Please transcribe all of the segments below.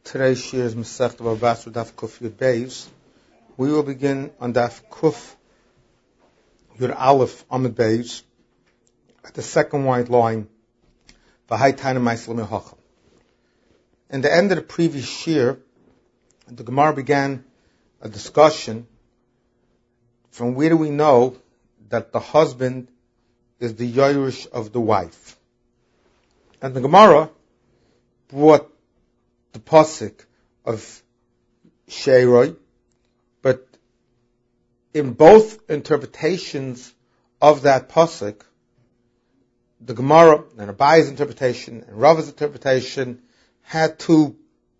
Today's shir is Masechet Bava Basra Daf Kuf Yud Beis. We will begin on Daf Kuf Yud Aleph Amud Beis at the second white line. V'hai Taina Ma'aseh L'Mehocha. In the end of the previous shir, the Gemara began a discussion from where do we know that the husband is the Yorush of the wife. And the Gemara brought the pasuk of Sheiroi, but in both interpretations of that pasuk, the Gemara and Abaye's interpretation and Rava's interpretation had to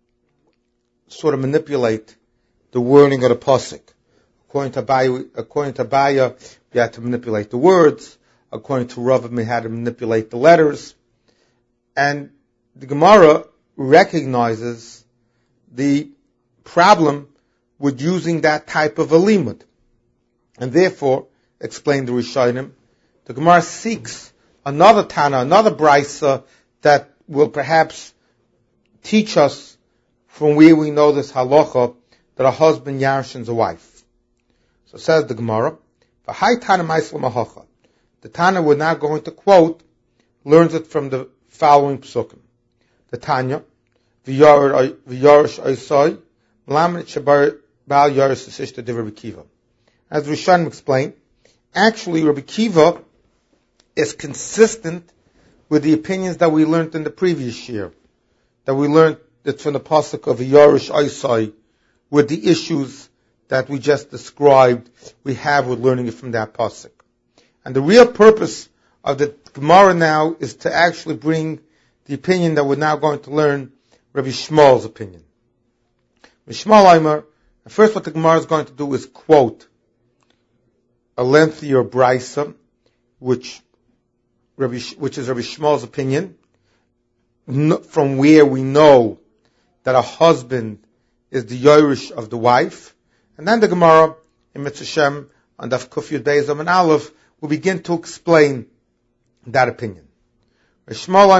sort of manipulate the wording of the pasuk. According to Abaye, we had to manipulate the words. According to Rava, we had to manipulate the letters. And the Gemara recognizes the problem with using that type of a limud. And therefore, explained the Rishonim, the Gemara seeks another Tana, another Brisa that will perhaps teach us from where we know this halacha that a husband yarshins a wife. So says the Gemara, V'hai Tana Ma'aseh L'Mehocha. The Tana we're now going to quote learns it from the following psukim. The Tanya, V'yarish Oisai, Melamed Shabar Baal Yaris Sishta de Rabbi Kiva. As Rishonim explained, actually Rabbi Kiva is consistent with the opinions that we learned in the previous year. That we learned it from the pasuk of V'yarish Oisai with the issues that we just described we have with learning it from that pasuk. And the real purpose of the Gemara now is to actually bring the opinion that we're now going to learn, Rabbi Shmuel's opinion. Rabbi Shmuel Aimer, first what the Gemara is going to do is quote a lengthier brisa, which is Rabbi Shmuel's opinion, from where we know that a husband is the Yorush of the wife. And then the Gemara, in Mitzvah Shem, on Daf Kuf Yud Beis and Aleph, will begin to explain that opinion. We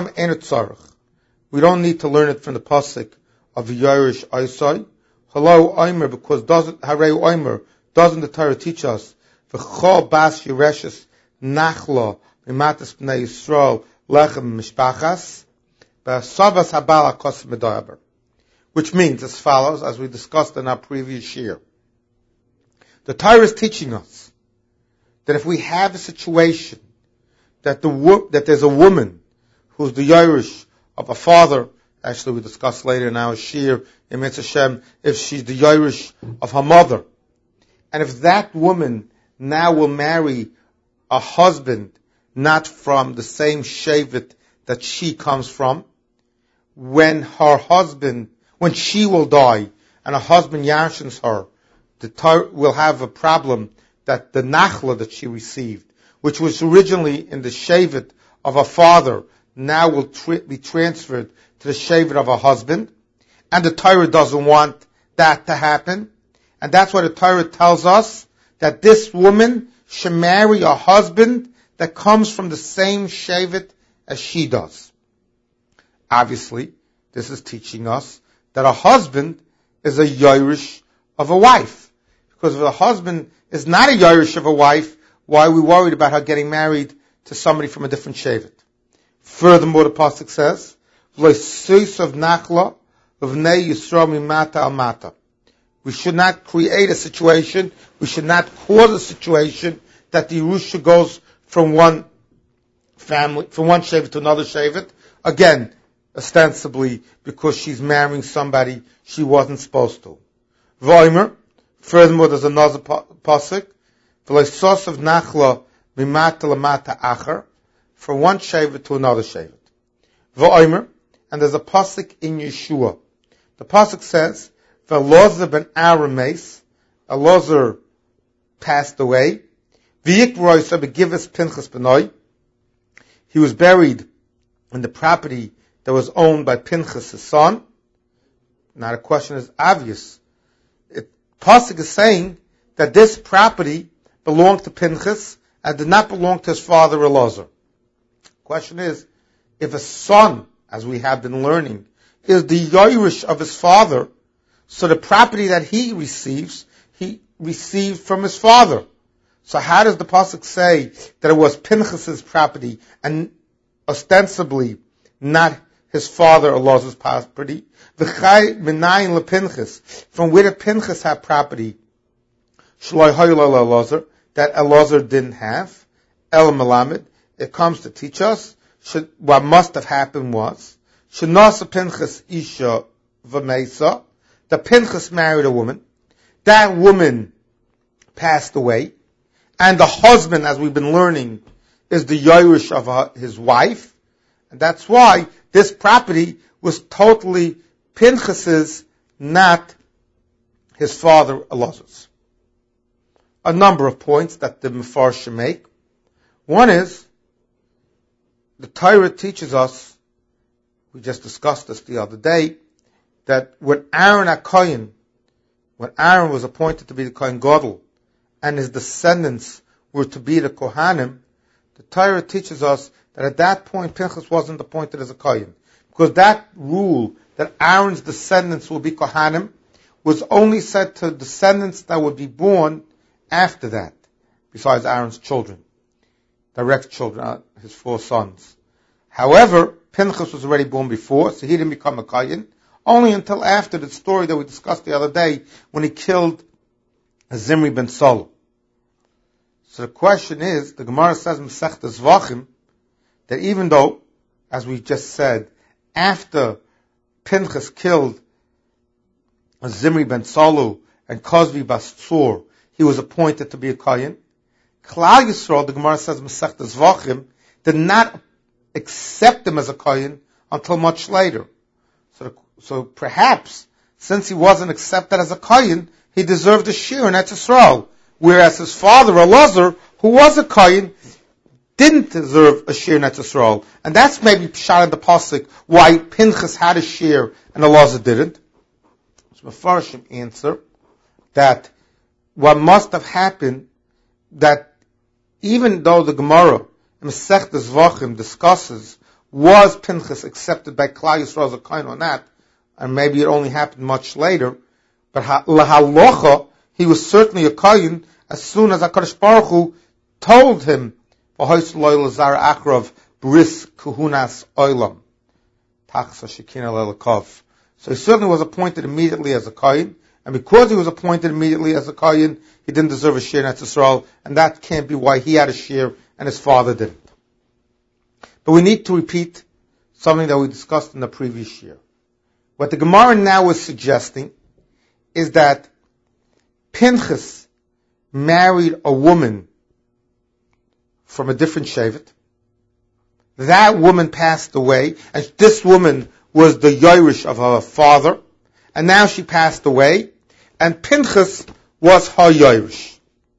don't need to learn it from the pasuk of Yorush Oisai. Hello Oimer, because doesn't the Torah teach us V'chol bas Yereshes nachla mimatas b'nei Yisrael lechem mishpachas b'savas habal akos medaber, which means as follows, as we discussed in our previous year. The Torah is teaching us that if we have a situation that there's a woman who's the Yorush of a father, actually we discussed later in our shir in Mitzvah Shem, if she's the Yorush of her mother, and if that woman now will marry a husband not from the same shevet that she comes from, when she will die and her husband yarshins her, the Torah will have a problem that the nachla that she received, which was originally in the shevet of her father, now will be transferred to the shevet of her husband. And the Torah doesn't want that to happen. And that's why the Torah tells us that this woman should marry a husband that comes from the same shevet as she does. Obviously, this is teaching us that a husband is a Yorush of a wife. Because if a husband is not a Yorush of a wife, why are we worried about her getting married to somebody from a different shevet? Furthermore, the pasuk says, we should not create a situation, we should not cause a situation that the Yerusha goes from one shevet to another shevet, again, ostensibly because she's marrying somebody she wasn't supposed to. V'omer, furthermore, there's another pasuk, of nachla mimata lamata acher, from one shevet to another shevet. V'omer, and there's a pasuk in Yeshua. The pasuk says, V'Elazar ben Arames, Elazar passed away. V'yikroisa begivus Pinchas benoi. He was buried in the property that was owned by Pinchas, his son. Now the question is obvious. Pasuk is saying that this property belonged to Pinchas and did not belong to his father Elazar. Question is, if a son, as we have been learning, is the Yoirish of his father, so the property that he received from his father. So how does the pasuk say that it was Pinchas's property and ostensibly not his father Elazar's property? V'chai minayin lePinchas. From where did Pinchas have property? Shloi hoylo Elazar, that Elazar didn't have. El Melamed. It comes to teach us what must have happened was Shenasa Pinchas Isha V'Meisa. The Pinchas married a woman. That woman passed away. And the husband, as we've been learning, is the Yoirish of his wife. And that's why this property was totally Pinchas's, not his father Elazar's. A number of points that the Mefarshim make. One is, the Torah teaches us, we just discussed this the other day, that when Aaron HaKohen, when Aaron was appointed to be the Kohen Gadol, and his descendants were to be the Kohanim, the Torah teaches us that at that point Pinchas wasn't appointed as a Kohen. Because that rule that Aaron's descendants will be Kohanim was only said to descendants that would be born after that, besides Aaron's children, direct children, his 4 sons. However, Pinchas was already born before, so he didn't become a Kohen, only until after the story that we discussed the other day, when he killed Zimri ben Saul. So the question is, the Gemara says in Masechta Zvachim, that even though, as we just said, after Pinchas killed Zimri ben Saul and Kozbi bas Tzur, he was appointed to be a Kohen. Klal Yisrael, the Gemara says in Masechta Zvachim, did not accept him as a Kohen until much later. So perhaps, since he wasn't accepted as a Kohen, he deserved a shir in Eretz Yisrael. Whereas his father, Elazar, who was a Kohen, didn't deserve a shir in Eretz Yisrael. And that's maybe pshat in the pasuk why Pinchas had a shir and Elazar didn't. So Mefarshim answer that what must have happened, that even though the Gemara in Masechta Zvachim discusses was Pinchas accepted by Klal Yisrael as a Kohen or not, and maybe it only happened much later, but lahalocha, he was certainly a Kohen as soon as HaKadosh Baruch Hu told him, V'hois lo l'zar akrav bris kuhunas oilam, tachsa shekina lelakov. So he certainly was appointed immediately as a Kohen, and because he was appointed immediately as a Kohen, he didn't deserve a shir in Eretz Yisrael, and that can't be why he had a shir and his father didn't. But we need to repeat something that we discussed in the previous year. What the Gemara now is suggesting is that Pinchas married a woman from a different shevet. That woman passed away, and this woman was the Yoirish of her father, and now she passed away, and Pinchas was her Yoirish.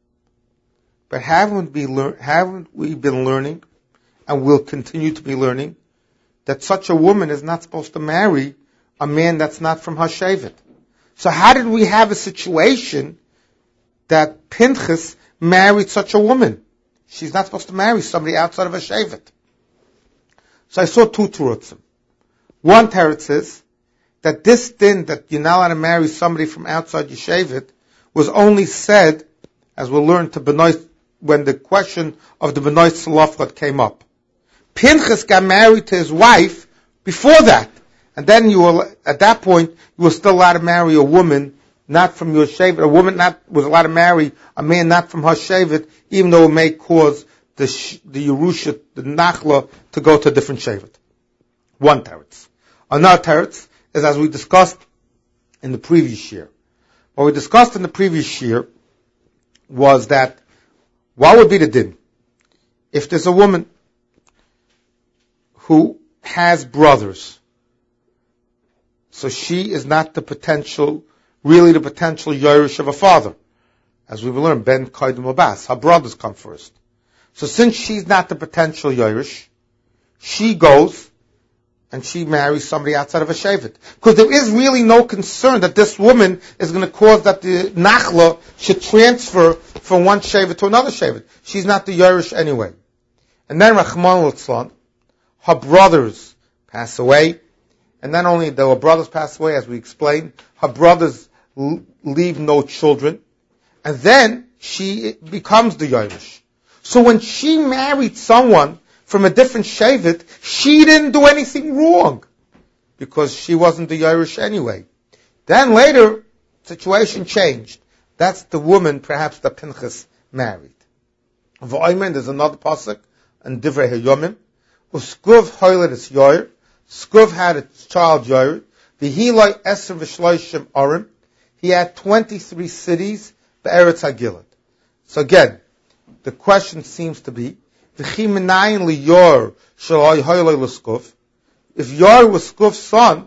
But haven't we been learning, and will continue to be learning, that such a woman is not supposed to marry a man that's not from her shevet? So how did we have a situation that Pinchas married such a woman? She's not supposed to marry somebody outside of her shevet. So I saw 2 terutzim. One teretz is that this din that you're not allowed to marry somebody from outside your shevet was only said, as we'll learn, to Benoit, when the question of the Benoit Salafot came up. Pinchas got married to his wife before that. And then at that point, you were still allowed to marry a woman not from your shevet. A woman was allowed to marry a man not from her shevet, even though it may cause the Yerusha, the Nachla, to go to a different shevet. One teretz. Another teretz is, as we discussed in the previous year. What we discussed in the previous year was that what would be the din if there's a woman who has brothers, so she is not the potential Yoirish of a father. As we will learn, Ben Kodim Abbas, her brothers come first. So since she's not the potential Yoirish, she goes and she marries somebody outside of a shevet. Because there is really no concern that this woman is going to cause that the Nachla should transfer from one shevet to another shevet. She's not the Yoirish anyway. And then Rachman Litzlan, her brothers pass away, And not only do her brothers pass away, as we explained, her brothers leave no children. And then she becomes the Yerush. So when she married someone from a different Shevet, she didn't do anything wrong, because she wasn't the Yerush anyway. Then later, situation changed. That's the woman, perhaps, that Pinchas married. V'oimen, there's another pasuk in Divrei Hayomim. Uskuv hoyled es Yair. Skuv had a child Yair. V'hiloi eser v'shloishim arim. He had 23 cities, the Eretz HaGilad. So again, the question seems to be, v'chi menayin li Yair shaloi hoyloi l'skuv. If Yair was Skuv's son,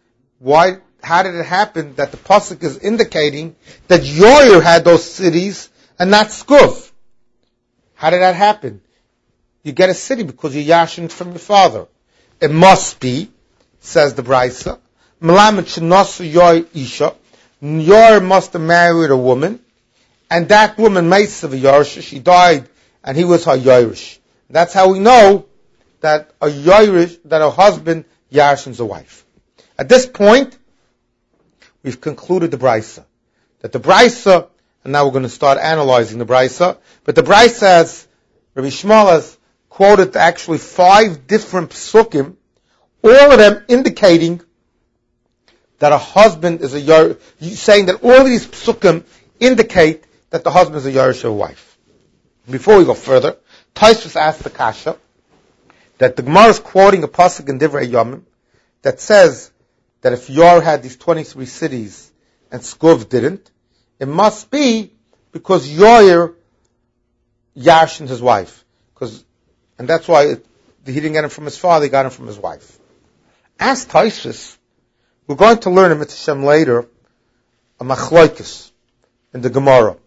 how did it happen that the pasuk is indicating that Yair had those cities and not Skuv? How did that happen? You get a city because you yashin from your father. It must be, says the Braisa, Melamed shenosu Yair isha. Yair must have married a woman, and that woman Meisav Yarsha, she died, and he was her Yairish. That's how we know that a husband yarshins a wife. At this point, we've concluded the Braisa. That the Braisa, and now we're going to start analyzing the Braisa, but the Braisa, as Rabbi Shmuel has quoted actually 5 different psukim, all of them indicating that a husband is a Yair, saying that all of these psukim indicate that the husband is a Yairish of a wife. Before we go further, Tosfos asked the Kasha, that the Gemara is quoting a pasuk in Divrei Yomim that says that if Yair had these 23 cities and Skuv didn't, it must be because Yair yashined his wife. And that's why he didn't get him from his father, he got him from his wife. As Tosfos, we're going to learn in Mitzvah later a machloikis in the Gemara.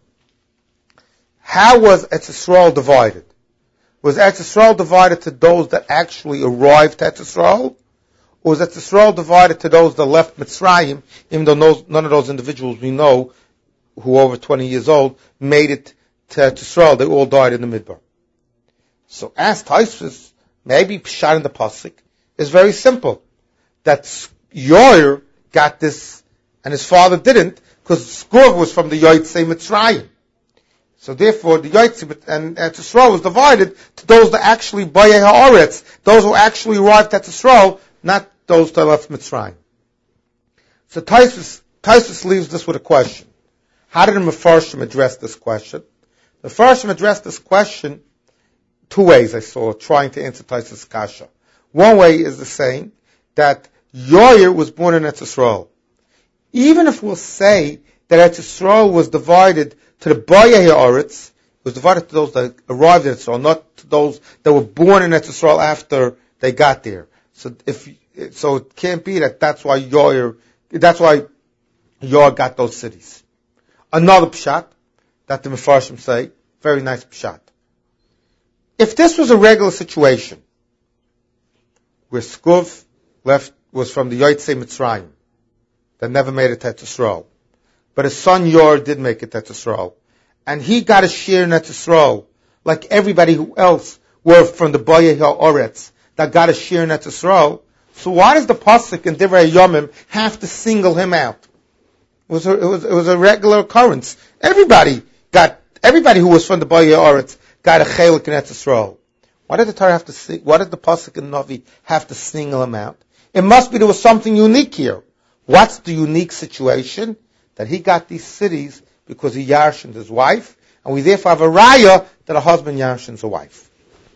How was Eretz Yisrael divided? Was Eretz Yisrael divided to those that actually arrived at Eretz Yisrael? Or was Eretz Yisrael divided to those that left Mitzrayim, even though none of those individuals we know, who were over 20 years old, made it to Eretz Yisrael? They all died in the Midbar. So as Tosfos, maybe Pshat in the pasuk is very simple. That Yair got this, and his father didn't, because Skuv was from the Yotzei Mitzrayim. So therefore, the Yotzei and Eretz Yisrael was divided to those that actually Bayei Haaretz, those who actually arrived at Yisrael, not those that left Mitzrayim. So Tosfos leaves this with a question. How did the Mefarshim address this question? The Mefarshim addressed this question 2 ways, I saw, trying to answer Tosfos' kasha. One way is the saying that Yair was born in Eretz Yisrael. Even if we'll say that Eretz Yisrael was divided to the Bayei Haaretz, it was divided to those that arrived in Eretz Yisrael, not to those that were born in Eretz Yisrael after they got there. So it can't be that's why Yair got those cities. Another pshat that the Mefarshim say, very nice pshat. If this was a regular situation, where Skuv was from the Yotzei Mitzrayim, that never made it to Eretz Yisrael, but his son Yair did make it to Eretz Yisrael, and he got a share in Eretz Yisrael, like everybody who else were from the Bayei Haaretz that got a share in Eretz Yisrael. So why does the pasuk in Divrei Yomim have to single him out? It was a regular occurrence. Everybody who was from the Bayei Haaretz got a chelik in Eretz Yisrael. Why did the Torah have to why did the pasuk in Navi have to single him out? It must be there was something unique here. What's the unique situation? That he got these cities because he yarshined his wife, and we therefore have a raya that a husband yarshins a wife.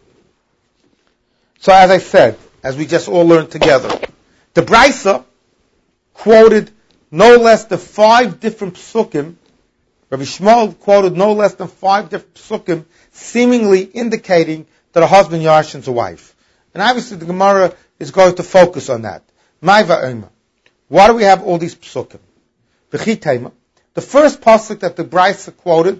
So as I said, as we just all learned together, the Braisa quoted no less than 5 different psukim. Rabbi Shmuel quoted no less than 5 different psukim, seemingly indicating that a husband yarshins a wife. And obviously the Gemara is going to focus on that. Why do we have all these psukim? The first pasuk that the Braisa quoted,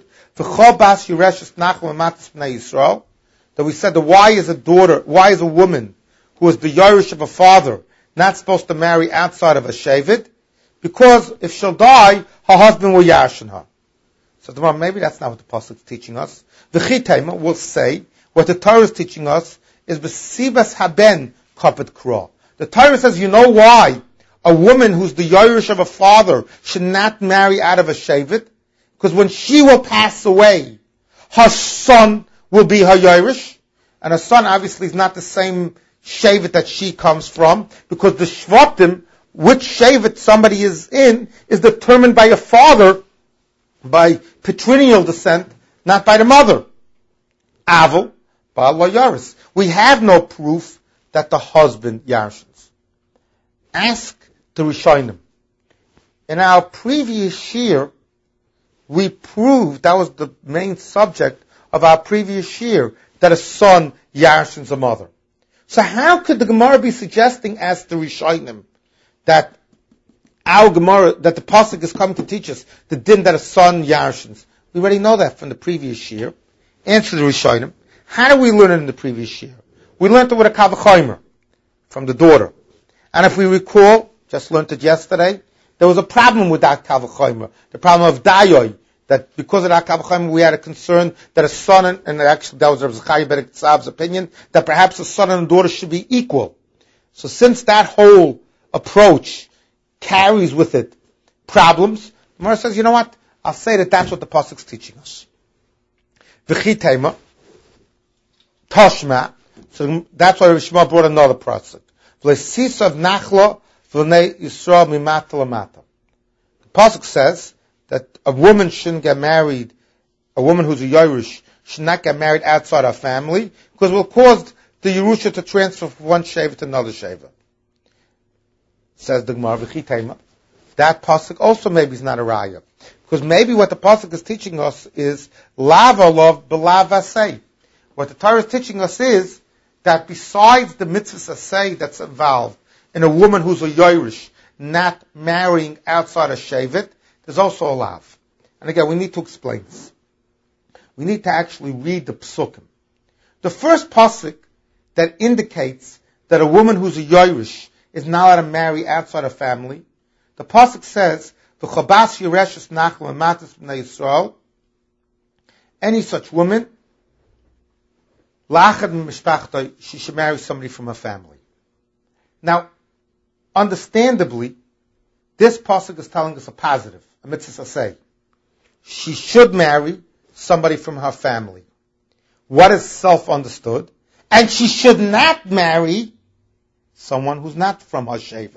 that we said that why is a woman who is the Yerush of a father not supposed to marry outside of a Shevet? Because if she'll die, her husband will yashin her. So maybe that's not what the pasuk is teaching us. The Chitema will say what the Torah is teaching us is besibas haben kapet kra. The Torah says, you know why a woman who's the Yerush of a father should not marry out of a Shevet? Because when she will pass away, her son will be her Yerush, and her son obviously is not the same Shevet that she comes from, because the Shvatim, which Shevet somebody is in, is determined by a father, by patrilineal descent, not by the mother. Aval, Baal Yaris. We have no proof that the husband yarshins. Ask the Rishonim. In our previous year, we proved, that was the main subject of our previous year, that a son yarshins a mother. So how could the Gemara be suggesting, as the Rishonim, that our Gemara, that the Pasuk is coming to teach us the din that a son yarshins? We already know that from the previous year. Answer the Rishonim. How do we learn it in the previous year? We learned it with a Kavachomer from the daughter. And if we recall, just learned it yesterday, there was a problem with that Kavachomer, the problem of Dayoy, that because of that Kavachomer we had a concern that a son, and actually that was Rav Zechariah ben Tzav's opinion, that perhaps a son and a daughter should be equal. So since that whole approach carries with it problems, the Gemara says, you know what? I'll say that that's what the Pasuk's teaching us. V'chitema, Toshma, so that's why Rav Shmuel brought another Pasuk. V'lesisav nachla v'nei Yisrael mimata lamata. The Pasuk says that a woman shouldn't get married, a woman who's a Yerush should not get married outside her family, because it will cause the Yerusha to transfer from one Sheva to another Sheva. Says the Gemara, V'chitema. That Pasuk also maybe is not a raya. Because maybe what the Pasuk is teaching us is lava love b'lav asay. What the Torah is teaching us is that besides the mitzvah asay that's involved in a woman who's a Yerush not marrying outside a Shevet, there's also a lav. And again, we need to explain this. We need to actually read the Psukim. The first Pasuk that indicates that a woman who's a Yerush is not allowed to marry outside her family, the Pasuk says, V'chabas Yereshes Nachal Matas B'nei Yisrael, any such woman, Lachad Mishpachtoi, she should marry somebody from her family. Now, understandably, this Pasuk is telling us a positive, a mitzvah say. She should marry somebody from her family. What is self-understood? And she should not marry someone who's not from her Shevet.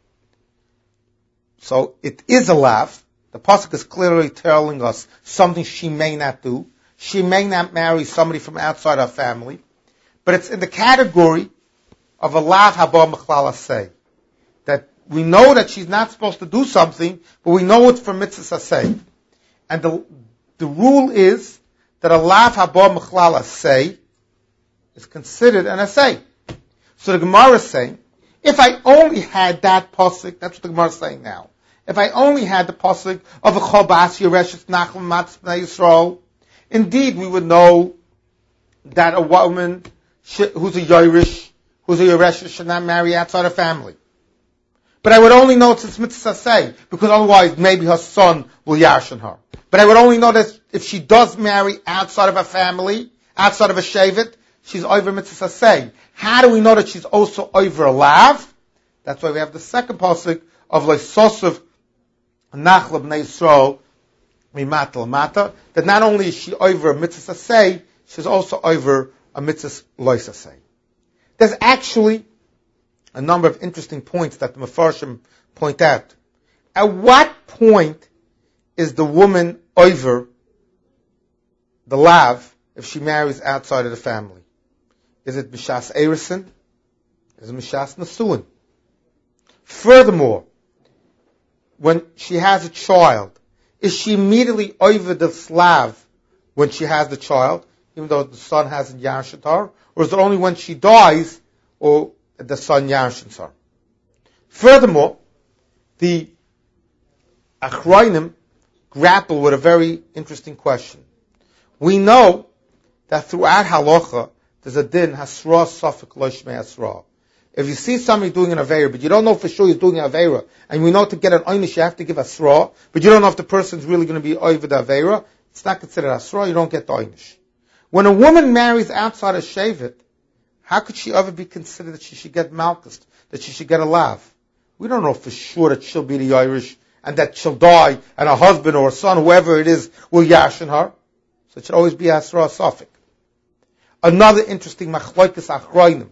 So it is a lav. The Pasuk is clearly telling us something she may not do. She may not marry somebody from outside her family. But it's in the category of a lav haba mechlal asay. That we know that she's not supposed to do something, but we know it's for mitzvah asay. And the rule is that a lav haba mechlal asay is considered an asay. So the Gemara is saying, if I only had that pasuk, that's what the Gemara is saying now. If I only had the pasuk of a Chabas Yereshes Nachal Matas B'nei Yisrael, indeed we would know that a woman who's a Yerush, who's a Yereshes, should not marry outside her family. But I would only know it's mitzvah say, because otherwise maybe her son will yarshin her. But I would only know that if she does marry outside of her family, outside of a shevet, she's over mitzvah say. How do we know that she's also over a lav? That's why we have the second pasuk of Leisosov Nachla B'nei Yisrael Mimat L'mata, that not only is she over a mitzvah say, she's also over a mitzvah loisa say. There's actually a number of interesting points that the Mefarshim point out. At what point is the woman over the lav if she marries outside of the family? Is it Mishas Erison? Is it Mishas Nasuin? Furthermore, when she has a child, is she immediately over the slav when she has the child, even though the son hasn't yarshed her? Or is it only when she dies or the son yarshens her? Furthermore, the Achrayim grapple with a very interesting question. We know that throughout halacha, there's a din, hasra safek lo shmei hasra. If you see somebody doing an aveira, but you don't know for sure he's doing an aveira, and we know to get an oynish you have to give hasra, but you don't know if the person's really going to be over the aveira, it's not considered hasra, you don't get the oynish. When a woman marries outside a shevet, how could she ever be considered that she should get malchus? that she should get a lav. We don't know for sure that she'll be the Irish and that she'll die and her husband or her son, whoever it is, will yashin her. So it should always be Asra Safik. Another interesting machlokes achronim,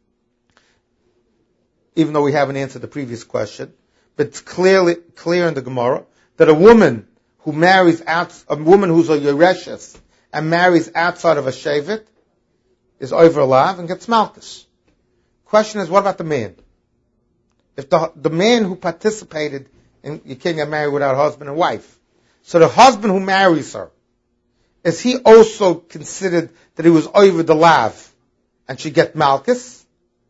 even though we haven't answered the previous question, but it's clear in the Gemara that a woman who marries a woman who's a Yereshes and marries outside of a Shevet is over a lav and gets malchus. Question is, what about the man? If the man who participated in, you can't get married without a husband and wife. So the husband who marries her, is he also considered that he was over the lav and should get malchus?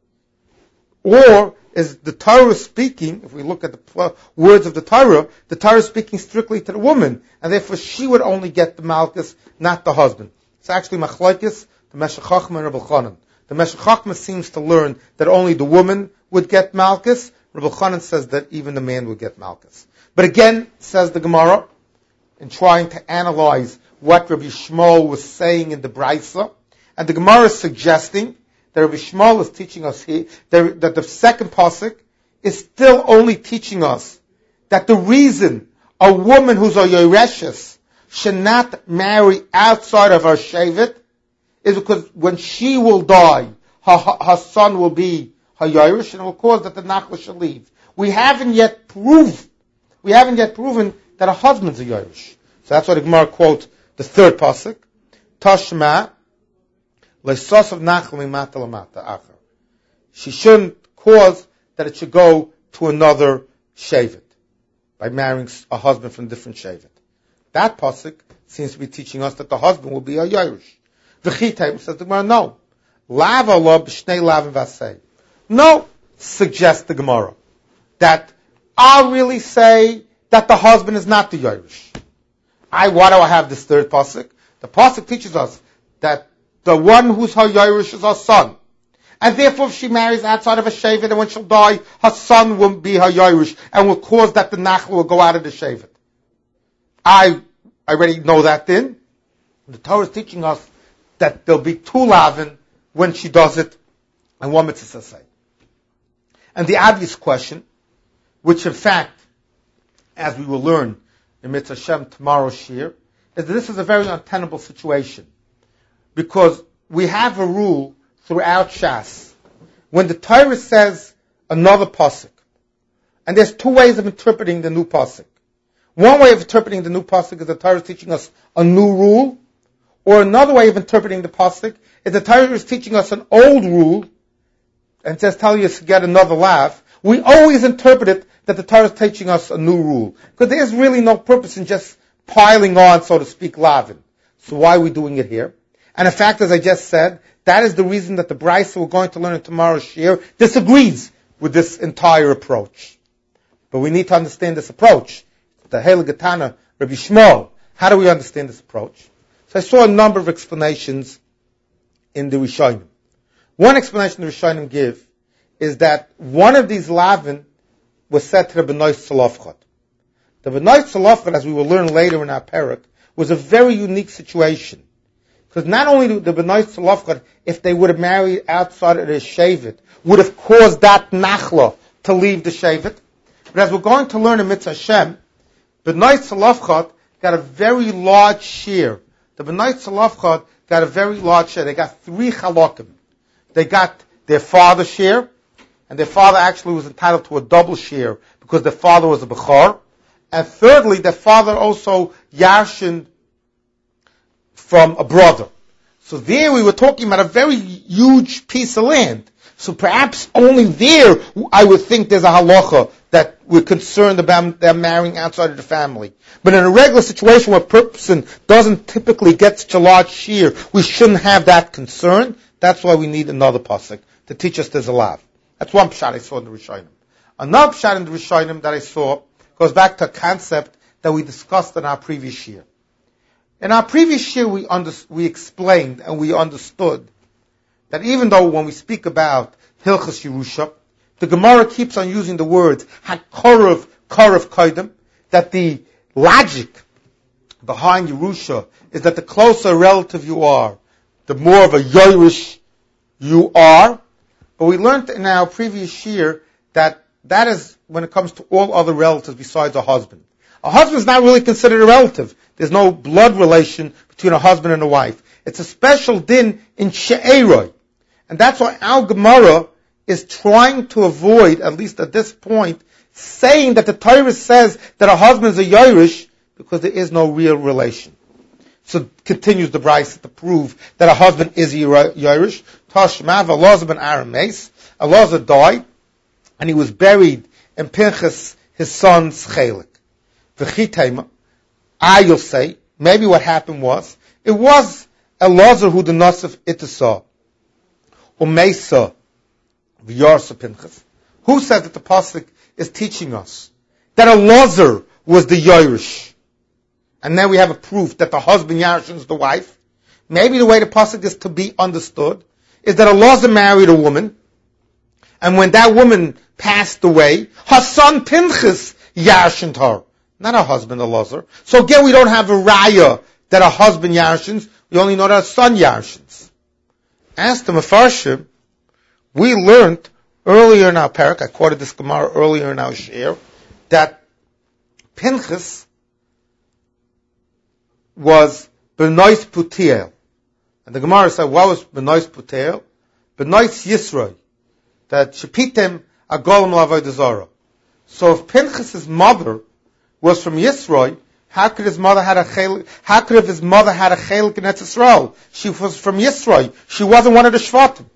Or is the Torah speaking, if we look at the words of the Torah is speaking strictly to the woman, and therefore she would only get the malchus, not the husband. It's actually machlokes, the Meshech Chochmah and Rabbi Chanan. The Meshech Chochmah seems to learn that only the woman would get malchus. Rabbi Chanan says that even the man would get malchus. But again, says the Gemara, in trying to analyze what Rabbi Shmuel was saying in the Brisa, and the Gemara is suggesting that Rabbi Shmuel is teaching us here, that the second pasuk is still only teaching us that the reason a woman who's a Yereshes should not marry outside of her Shevet is because when she will die, her son will be her Yerush, and it will cause that the Nachla shall leave. We haven't yet proven that her husband's a Yerush. So that's why the Gemara quotes the third pasuk, Tashma le'sos of Nachla mimata lamata achar. She shouldn't cause that it should go to another Shevet by marrying a husband from a different Shevet. That pasuk seems to be teaching us that the husband will be a Yerush. V'chitayim says the Gemara, no. Lav Allah b'shnei lav v'asei. No, suggests the Gemara, that I'll really say that the husband is not the Yerush. Why do I have this third pasuk? The pasuk teaches us that the one who's her Yerush is her son. And therefore if she marries outside of a Shevet, and when she'll die, her son will be her Yerush, and will cause that the Nachla will go out of the Shevet. I already know that then. The Torah is teaching us that there'll be two lavin when she does it, and one mitzvah say. And the obvious question, which in fact, as we will learn in Mitzvah Shem tomorrow's shir, is that this is a very untenable situation. Because we have a rule throughout Shas. When the Torah says another pasuk, and there's two ways of interpreting the new pasuk. One way of interpreting the new pasuk is the Torah is teaching us a new rule, or another way of interpreting the pasuk is the Torah is teaching us an old rule, and says tell you to get another lav. We always interpret it that the Torah is teaching us a new rule. Because there's really no purpose in just piling on, so to speak, lavin. So why are we doing it here? And in fact, as I just said, that is the reason that the Brisa we're going to learn in tomorrow's shir disagrees with this entire approach. But we need to understand this approach. The Heilige Tana, Rabbi Shmuel, how do we understand this approach? So I saw a number of explanations in the Rishonim. One explanation the Rishonim give is that one of these lavin was said to the Bnei Tzolofchad. The Bnei Tzolofchad, as we will learn later in our parak, was a very unique situation. Because not only the Bnei Tzolofchad, if they would have married outside of the Shevet, would have caused that Nachla to leave the Shevet, but as we're going to learn in Mitzvah Shem, Bnei Tzolofchad got a very large share. The Bnei Tzolofchad got a very large share. They got 3 chalokim. They got their father's share, and their father actually was entitled to a double share because their father was a Bechor. And thirdly, their father also yarshined from a brother. So there we were talking about a very huge piece of land. So perhaps only there I would think there's a halacha that we're concerned about them marrying outside of the family. But in a regular situation where a person doesn't typically get such a large share, we shouldn't have that concern. That's why we need another pasuk to teach us there's a lav. That's one pshat I saw in the Rishonim. Another pshat in the Rishonim that I saw goes back to a concept that we discussed in our previous year. In our previous year, we explained and we understood that even though when we speak about Hilchas Yerusha, the Gemara keeps on using the words HaKorav, Korav Kodim, that the logic behind Yerusha is that the closer a relative you are, the more of a Yerush you are. But we learned in our previous year that is when it comes to all other relatives besides a husband. A husband is not really considered a relative. There's no blood relation between a husband and a wife. It's a special din in she'eroi. And that's why our Gemara is trying to avoid, at least at this point, saying that the Torah says that a husband is a Yerush because there is no real relation. So continues the Brisa to prove that a husband is a Yerush. Tashmav, Elazar ben Arameis. Elazar died, and he was buried in Pinchas, his son's chelik. V'chitema, you'll say, maybe what happened was, it was Elazar who the Nosif Itasah, Umeisa, V'yarsa Pinchas. Who says that the Pasuk is teaching us that Elazar was the Yerush? And then we have a proof that the husband yarshins the wife. Maybe the way the Pasuk is to be understood is that Elazar married a woman, and when that woman passed away, her son Pinchas yarshined her. Not her husband Elazar. So again, we don't have a raya that a husband yarshins. We only know that a son yarshins. As to Mefarshim, we learned earlier in our parak, I quoted this Gemara earlier in our share, that Pinchas was Benois Putiel. And the Gemara said, what was Benois Putiel? Benois Yisroi. That Shepitem Agolam Lavodah Zarah. So if Pinchas' mother was from Yisroi, how could his mother had a chelik? How could if his mother had a chelik in Eretz Yisrael? She was from Yisroi. She wasn't one of the Shvatim.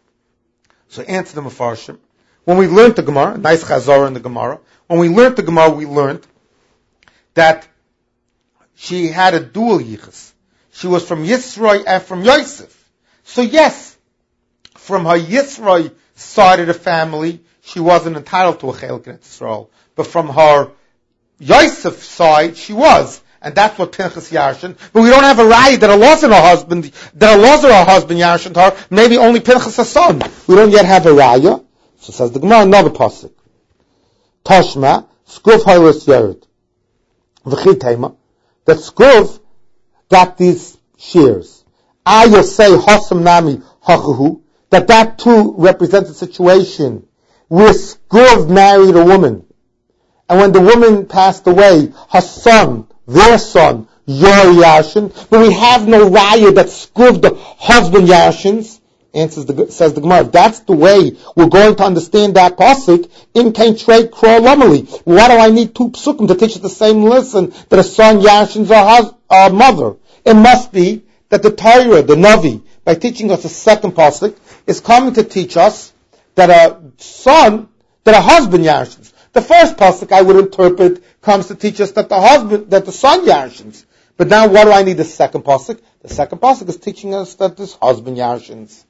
So answer the Mefarshim. When we learned the Gemara, nice Chazorah in the Gemara, when we learned the Gemara, we learned that she had a dual yichus. She was from Yisroi and from Yosef. So yes, from her Yisroi side of the family, she wasn't entitled to a chelik in Eretz Yisrael. But from her Yosef side, she was. And that's what Pinchas yarshin. But we don't have a raya that Elazar her husband yarshin her. Maybe only Pinchas her son. We don't yet have a raya. So says the Gemara, another pasuk. Tashma, Skuf Hailas Yered. V'chitema, that Skuf got these shears. I say Hosam Nami Hachahu, that too represents a situation where Skuf married a woman. And when the woman passed away, her son, their son, Yor Yarshin, but we have no raya that Skuf the husband Yarshins. Says the Gemara, if that's the way we're going to understand that pasuk, in Kain Trade Kroll Lomeli. Why do I need two psukim to teach us the same lesson that a son Yarshins our mother? It must be that the Torah, the Navi, by teaching us a second pasuk, is coming to teach us that a husband Yarshins. The first pasuk I would interpret comes to teach us that the son Yarshins. But now what do I need the second pasuk? The second pasuk is teaching us that this husband Yarshins.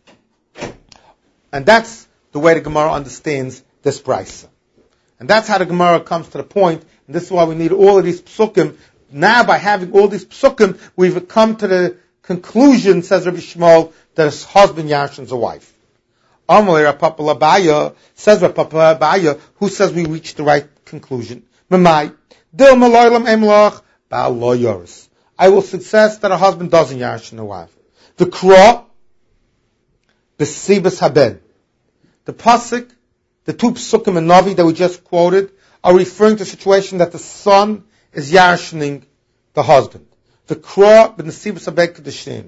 And that's the way the Gemara understands this brisa. And that's how the Gemara comes to the point, and this is why we need all of these psukim. Now by having all these psukim, we've come to the conclusion, says Rabbi Shmuel, that his husband Yarshins a wife. Amalei Rapapa Labaya, says Rapapa Labaya, who says we reached the right conclusion. Mamai, Dil Maloylam Emlach, Baal Lo Yoris. I will suggest that a husband doesn't Yarshin a wife. The Kra, the Sibas Haben. The Pasuk, the two Psukim and Navi that we just quoted, are referring to a situation that the son is Yarshining the husband. The Kra, the Sibas Haben Kedishim.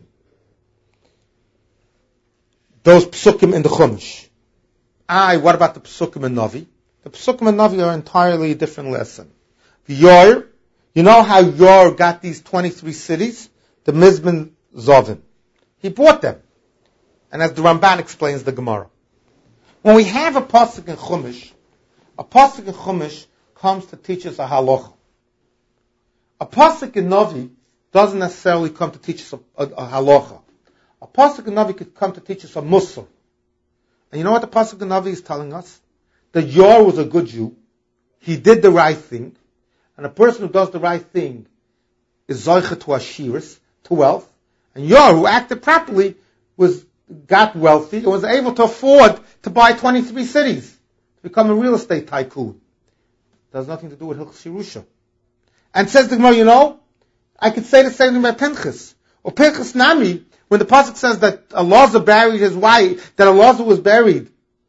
Those Psukim in the Chumash. What about the Psukim and Navi? The Psukim and Navi are entirely a different lesson. The Yor, you know how Yor got these 23 cities? The Mizben Zovin. He bought them. And as the Ramban explains the Gemara. When we have a pasuk in Chumash comes to teach us a halacha. A pasuk in Navi doesn't necessarily come to teach us a halacha. A pasuk in Navi could come to teach us a musar. And you know what the pasuk in Navi is telling us? That Yor was a good Jew. He did the right thing. And a person who does the right thing is zoicha to ashiris, to wealth. And Yor, who acted properly, got wealthy and was able to afford to buy 23 cities, to become a real estate tycoon. It has nothing to do with Hilchos Yerusha. And says the Gemara, I could say the same thing about Pinchas. Or Pinchas Nami, when the pasuk says that Elazar buried his wife, that Elazar was buried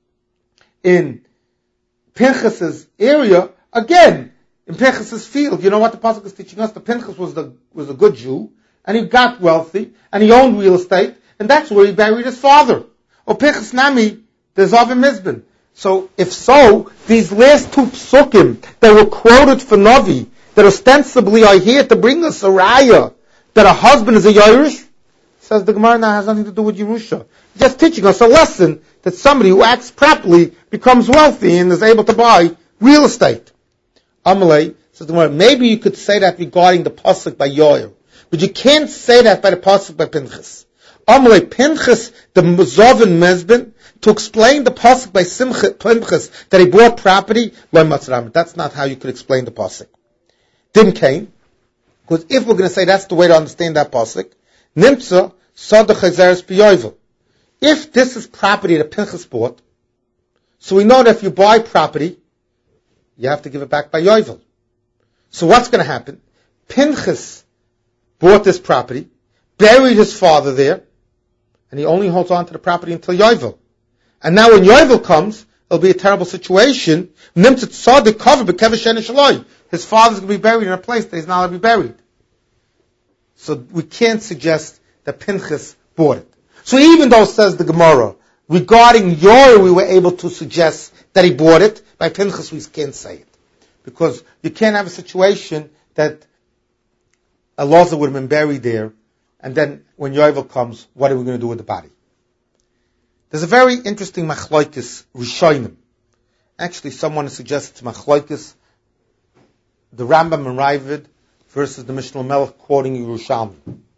in Pinchas's area, again, in Pinchas's field. You know what the pasuk is teaching us? The Pinchas was a good Jew, and he got wealthy, and he owned real estate, and that's where he buried his father. O Pinchas Nami, there's Avim Mizben. So, if so, these last two psukim that were quoted for Navi, that ostensibly are here to bring us a raya, that a husband is a Yerush, says the Gemara now has nothing to do with Yerusha. Just teaching us a lesson that somebody who acts properly becomes wealthy and is able to buy real estate. Amalei says the Gemara, maybe you could say that regarding the pasuk by Yoel, but you can't say that by the pasuk by Pinchas. Amalei, Pinchas, the Zovin Mezbin, to explain the pasuk by Pinchas that he bought property, that's not how you could explain the pasuk. Didn't Cain? Because if we're going to say that's the way to understand that pasuk, Nimtza Sada Chazeres B'Yovel. If this is property that Pinchas bought, so we know that if you buy property, you have to give it back by Yovel. So what's going to happen? Pinchas bought this property, buried his father there, and he only holds on to the property until Yovel. And now when Yovel comes, it'll be a terrible situation. Nimtzat Sadik covered b'kevesh and shaloi. His father's going to be buried in a place that he's not allowed to be buried. So we can't suggest that Pinchas bought it. So even though, says the Gemara, regarding Yoel we were able to suggest that he bought it, by Pinchas we can't say it. Because you can't have a situation that Elazar would have been buried there, and then when Yovel comes, what are we going to do with the body? There's a very interesting machlokes rishonim. Actually, someone suggested machlokes, the Rambam and Ravid versus the Mishnah Melech quoting Yerushalmi.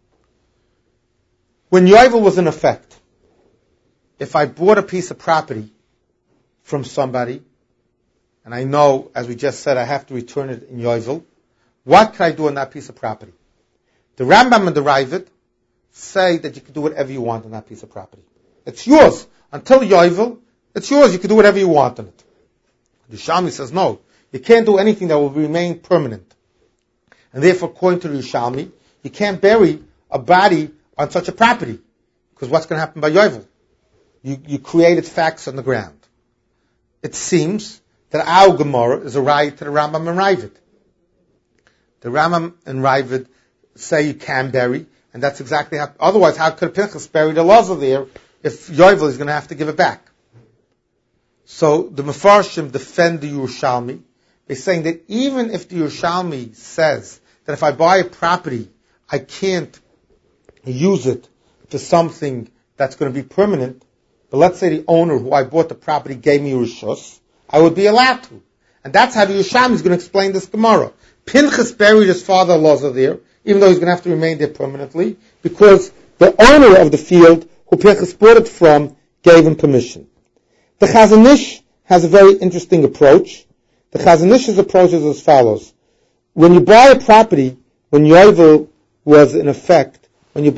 When Yovel was in effect, if I bought a piece of property from somebody, and I know, as we just said, I have to return it in Yovel, what can I do on that piece of property? The Rambam and the Ravid say that you can do whatever you want on that piece of property. It's yours. Until Yovel, it's yours. You can do whatever you want on it. The Yerushalmi says, no, you can't do anything that will remain permanent. And therefore, according to the Yerushalmi, you can't bury a body on such a property. Because what's going to happen by Yovel? You created facts on the ground. It seems that our Gemara is a right to the Rambam and Ravid. The Rambam and Ravid say you can bury, and that's exactly how, otherwise how could Pinchas bury the Elazar there if Yovel is going to have to give it back? So the Mefarshim defend the Yerushalmi. They're saying that even if the Yerushalmi says that if I buy a property, I can't use it for something that's going to be permanent, but let's say the owner who I bought the property gave me Rishus, I would be allowed to. And that's how the Yerushalmi is going to explain this Gemara. Pinchas buried his father Elazar there, even though he's going to have to remain there permanently, because the owner of the field, who Pinchas bought it from, gave him permission. The Chazon Ish has a very interesting approach. The Chazon Ish's approach is as follows. When you buy a property, when Yovel was in effect, says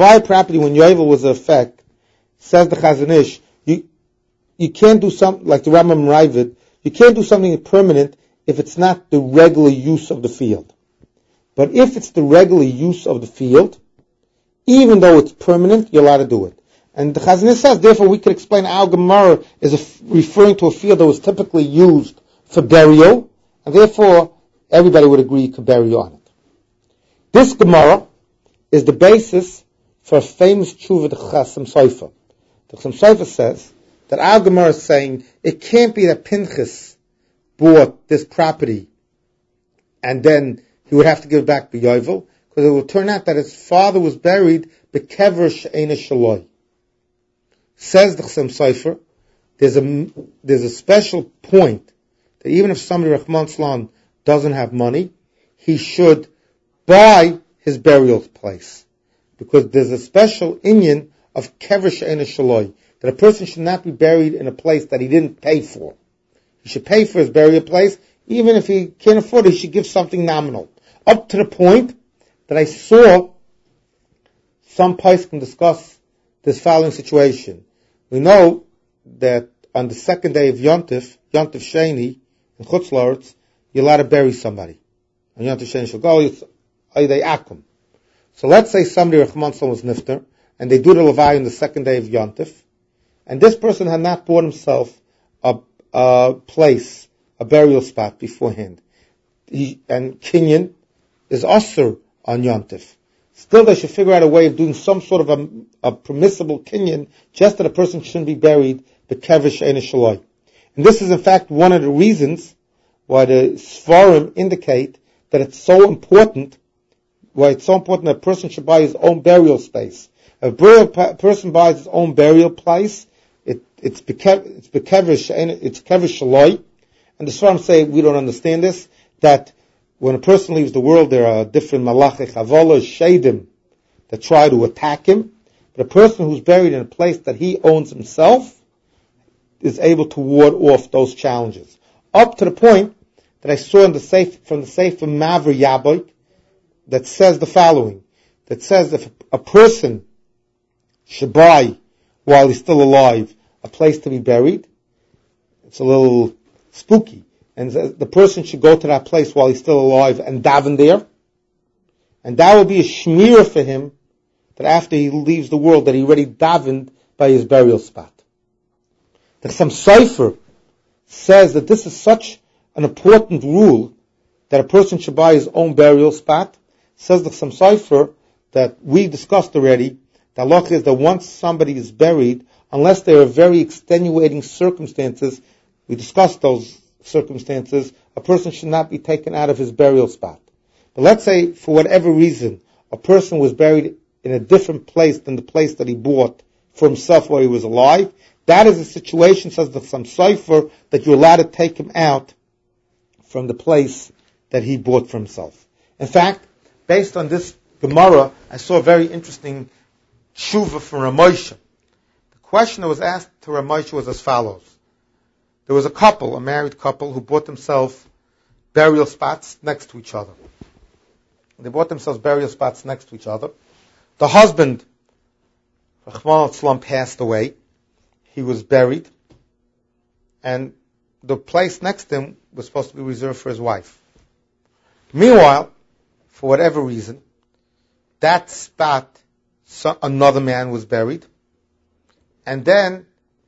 the Chazon Ish, you can't do something, like the Rambam Ravid, you can't do something permanent if it's not the regular use of the field. But if it's the regular use of the field, even though it's permanent, you're allowed to do it. And the Chazon Ish says, therefore we could explain our Gemara is referring to a field that was typically used for burial, and therefore everybody would agree you could bury on it. This Gemara is the basis for a famous tshuva, the Chassam Sofer. The Chassam Sofer says that our Gemara is saying it can't be that Pinchas bought this property and then he would have to give it back to Yovel, because it will turn out that his father was buried bekever she'ena shaloi. Says the Chassam Sofer, there's a special point that even if somebody, Rahman Slan, doesn't have money, he should buy his burial place. Because there's a special inyan of kever she'ena shaloi, that a person should not be buried in a place that he didn't pay for. He should pay for his burial place, even if he can't afford it, he should give something nominal. Up to the point that I saw some poskim discuss this following situation. We know that on the second day of Yontif Sheni, in Chutz La'aretz, you're allowed to bury somebody. On Yontif Sheni shall go, it's Aydei Akum. So let's say somebody, Rahman Salom, was nifter, and they do the Levai on the second day of Yontif, and this person had not bought himself a place, a burial spot beforehand. And kinyan is asur on Yom Tov. Still, they should figure out a way of doing some sort of a permissible kinyan, just that a person shouldn't be buried b'kevish ein shaloi. And this is, in fact, one of the reasons why the Sfarim indicate that it's so important, why it's so important that a person should buy his own burial space. If a person buys his own burial place, it's kevish shaloi. And the Sfarim say, we don't understand this, that when a person leaves the world, there are different malachei chavolah, shadim, that try to attack him. But a person who's buried in a place that he owns himself is able to ward off those challenges. Up to the point that I saw in from the Sefer Mavri Yaboik, that says the following, that says if a person should buy, while he's still alive, a place to be buried, it's a little spooky. And the person should go to that place while he's still alive and daven there. And that will be a shmira for him that after he leaves the world, that he already davened by his burial spot. The Chassam Sofer says that this is such an important rule that a person should buy his own burial spot. Says the Chassam Sofer that we discussed already, the halacha is that once somebody is buried, unless there are very extenuating circumstances, we discussed those circumstances, a person should not be taken out of his burial spot. But let's say, for whatever reason, a person was buried in a different place than the place that he bought for himself while he was alive. That is a situation, says the Chassam Sofer, that you're allowed to take him out from the place that he bought for himself. In fact, based on this Gemara, I saw a very interesting tshuva from Ramosha. The question that was asked to Ramosha was as follows. There was a married couple, who bought themselves burial spots next to each other. They bought themselves burial spots next to each other. The husband, Rachmana litzlan, passed away. He was buried. And the place next to him was supposed to be reserved for his wife. Meanwhile, for whatever reason, that spot, another man was buried. And then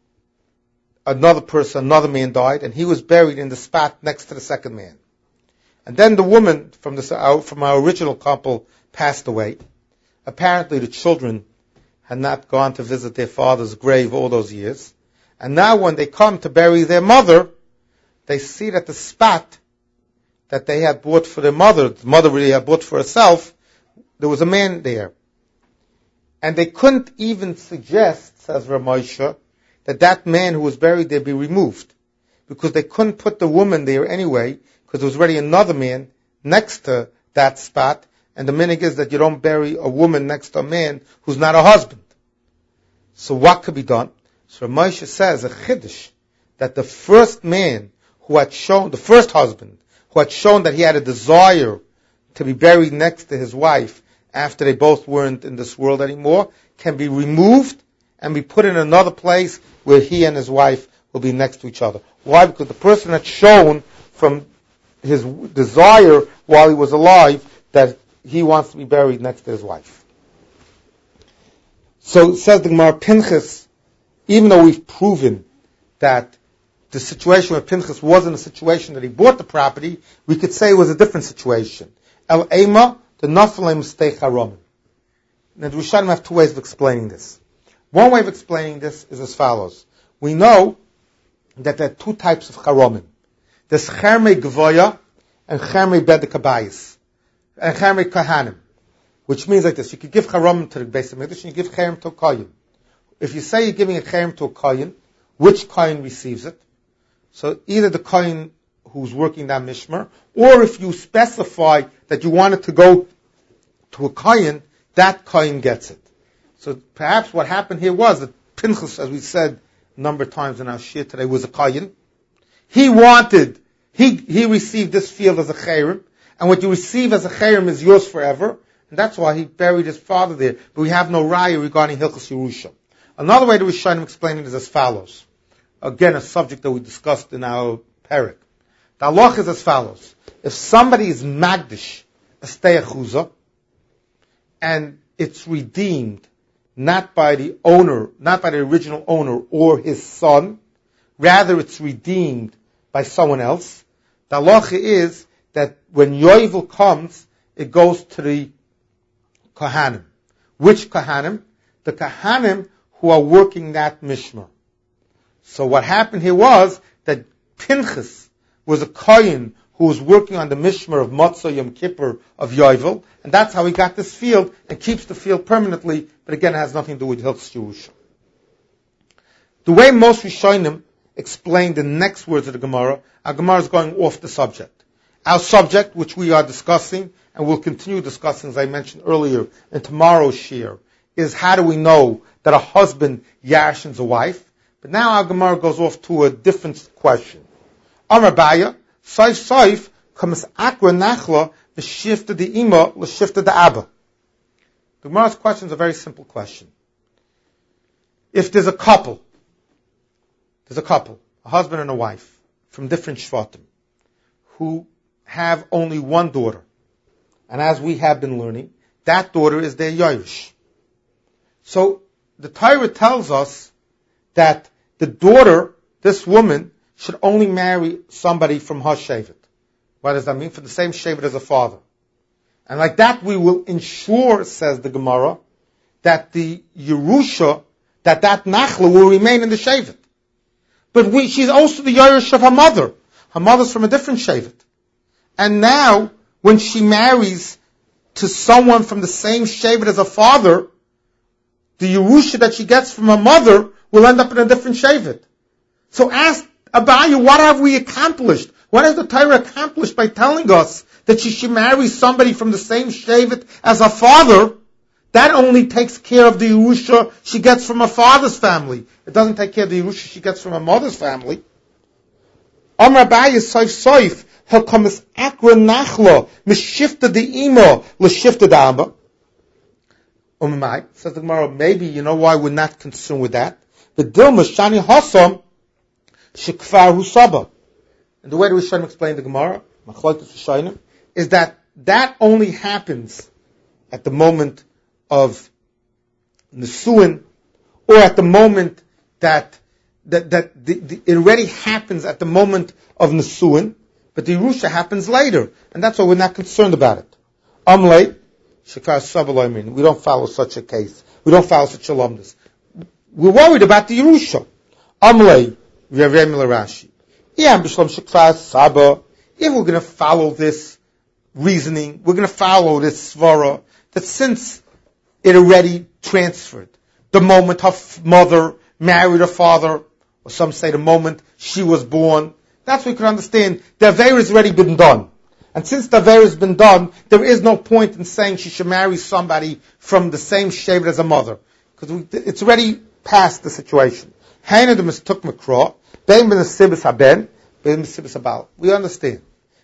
another man died, and he was buried in the spot next to the second man. And then the woman from our original couple passed away. Apparently the children had not gone to visit their father's grave all those years. And now when they come to bury their mother, they see that the spot that they had bought for their mother, the mother really had bought for herself, there was a man there. And they couldn't even suggest, says Ramosha, that man who was buried there be removed. Because they couldn't put the woman there anyway, because there was already another man next to that spot, and the minhag is that you don't bury a woman next to a man who's not a husband. So what could be done? So Ramosha says, a chiddush, that the first man the first husband, who had shown that he had a desire to be buried next to his wife after they both weren't in this world anymore, can be removed and be put in another place where he and his wife will be next to each other. Why? Because the person had shown from his desire while he was alive that he wants to be buried next to his wife. So says the Gemara, Pinchas, even though we've proven that the situation where Pinchas wasn't a situation that he bought the property, we could say it was a different situation. El Ema, the Nafalei Mistei Charomin. Now the Rishonim have two ways of explaining this. One way of explaining this is as follows. We know that there are two types of Charomin. There's Chermei Gvoya and Chermei Bedek Habayis, and Chermei Kahanim, which means like this. You could give Charomin to the Beis HaMikdash and you give Cherem to a Kohen. If you say you're giving a Cherem to a Kohen, which Kohen receives it? So either the Kohen who's working that mishmar, or if you specify that you want it to go to a Kohen, that Kohen gets it. So perhaps what happened here was that Pinchas, as we said a number of times in our shir today, was a Kohen. He received this field as a Cherem, and what you receive as a Cherem is yours forever, and that's why he buried his father there. But we have no raya regarding Hilchos Yerusha. Another way to Rishonim explain it is as follows. Again, a subject that we discussed in our parak. The halach is as follows. If somebody is magdish, a steyachuzah, and it's redeemed not by the owner, not by the original owner or his son, rather it's redeemed by someone else. The halacha is that when Yovel comes, it goes to the Kohanim. Which Kohanim? The Kohanim who are working that mishmar. So what happened here was that Pinchas was a Kohen who was working on the mishmar of Matzah Yom Kippur of Yovel, and that's how he got this field and keeps the field permanently, but again it has nothing to do with Hilchos Yerusha. The way most Rishonim explain the next words of the Gemara, our Gemara is going off the subject. Our subject, which we are discussing, and we'll continue discussing, as I mentioned earlier, in tomorrow's shir, is how do we know that a husband yarshins a wife? But now our Gemara goes off to a different question. Amar Baya, Saif, comes akra nachla, l'shifta de ima, l'shifta de abba. The Gemara's question is a very simple question. If there's a couple, a husband and a wife, from different shvatim, who have only one daughter, and as we have been learning, that daughter is their Yorush. So the Torah tells us that the daughter, this woman, should only marry somebody from her shevet. What does that mean? From the same shevet as a father. And like that we will ensure, says the Gemara, that the Yerusha, that Nachla will remain in the shevet. But she's also the Yerush of her mother. Her mother's from a different shevet. And now, when she marries to someone from the same shevet as her father, the Yerusha that she gets from her mother will end up in a different shevet. So ask Abaye, what have we accomplished? What has the Torah accomplished by telling us that she should marry somebody from the same shevet as her father? That only takes care of the Yerusha she gets from her father's family. It doesn't take care of the Yerusha she gets from her mother's family. Amar Abaye Saif, Hakamis Akra Nachla, Mishifta de Ima, L'Shifta de Abba. Umay, says the Gemara, maybe you know why we're not concerned with that. The Dilma Shani Hasam, Shekfar Husaba. And the way the Rishonim explain the Gemara, Machlokes Rishonim, is that only happens at the moment of Nesuin, or at the moment that it already happens at the moment of Nesuin, but the Yerusha happens later, and that's why we're not concerned about it. Amlei, Shekar Sabaloimin, we don't follow such a case. We don't follow such a lumdus. We're worried about the Yerusha. Amlei, V'yavemil Rashi. If we're going to follow this reasoning, we're going to follow this svara, that since it already transferred, the moment her mother married her father, or some say the moment she was born, that's what we can understand. The Aveira has already been done. And since the Aveira has been done, there is no point in saying she should marry somebody from the same shevet as a mother. Because it's already past the situation. We understand.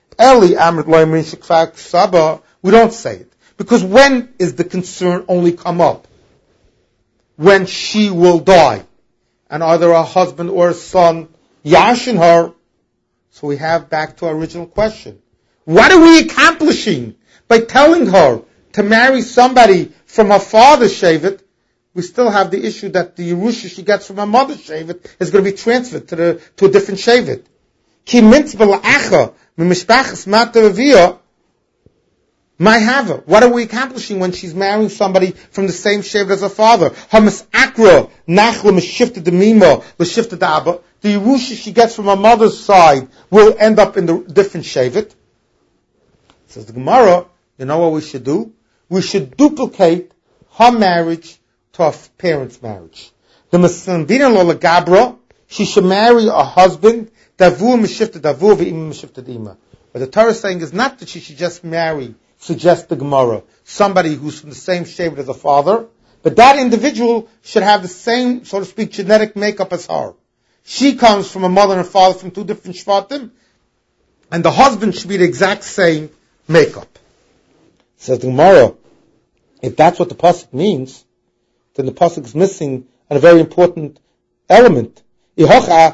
We don't say it. Because when is the concern only come up? When she will die. And either a husband or a son yashin her. So we have back to our original question. What are we accomplishing by telling her to marry somebody from her father's shevet? We still have the issue that the Yerusha she gets from her mother's shevet is going to be transferred to a different shevet. Ki mitzvah la'acha mimishpachas mata aviyah. My hava. What are we accomplishing when she's marrying somebody from the same shevet as her father? Hamas akra nachla mishifta demima l'shifta daba. The Yerusha she gets from her mother's side will end up in the different shevet. Says the Gemara, you know what we should do? We should duplicate her marriage to her parents' marriage. The Masandina Lola Gabra, she should marry a husband, Davur Mishifta Davur V'im Mishifta Dima. What the Torah is saying is not that she should just marry, suggest the Gemara, somebody who's from the same shevet as a father, but that individual should have the same, so to speak, genetic makeup as her. She comes from a mother and father from two different shvatim, and the husband should be the exact same makeup. Says the Gemara, if that's what the pasuk means, then the pasuk is missing a very important element. When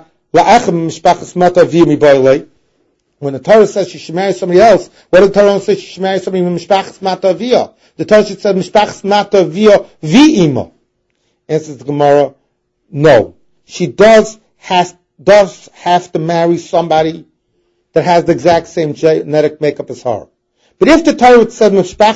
the Torah says she should marry somebody else, what does the Torah say she should marry somebody from mishpachas mata aviyah? The Torah should say mishpachas mata aviyah v'ima. Answers the Gemara, no. She does has does have to marry somebody that has the exact same genetic makeup as her. But if the Torah said,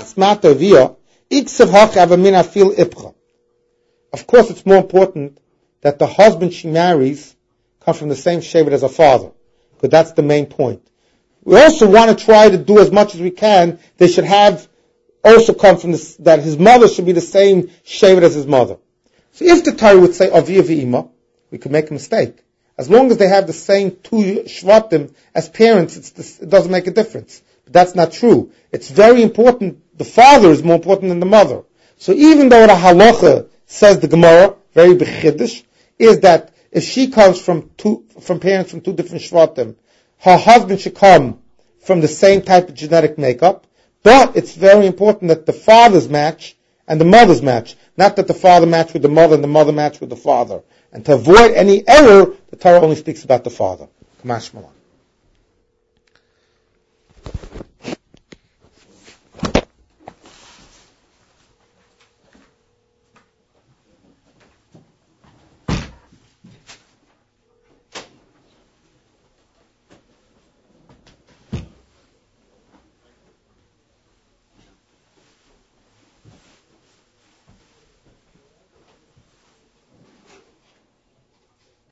of course it's more important that the husband she marries comes from the same shevet as her father, because that's the main point. We also want to try to do as much as we can. They should have also come from this, that his mother should be the same shevet as his mother. So if the Torah would say Avi v'Ima, we could make a mistake. As long as they have the same two shvatim as parents, it doesn't make a difference. But that's not true. It's very important. The father is more important than the mother. So even though the halacha says the Gemara, very bechiddush, is that if she comes from parents from two different shvatim, her husband should come from the same type of genetic makeup. But it's very important that the fathers match and the mothers match. Not that the father match with the mother and the mother match with the father. And to avoid any error, the Torah only speaks about the father. Kamash Malach.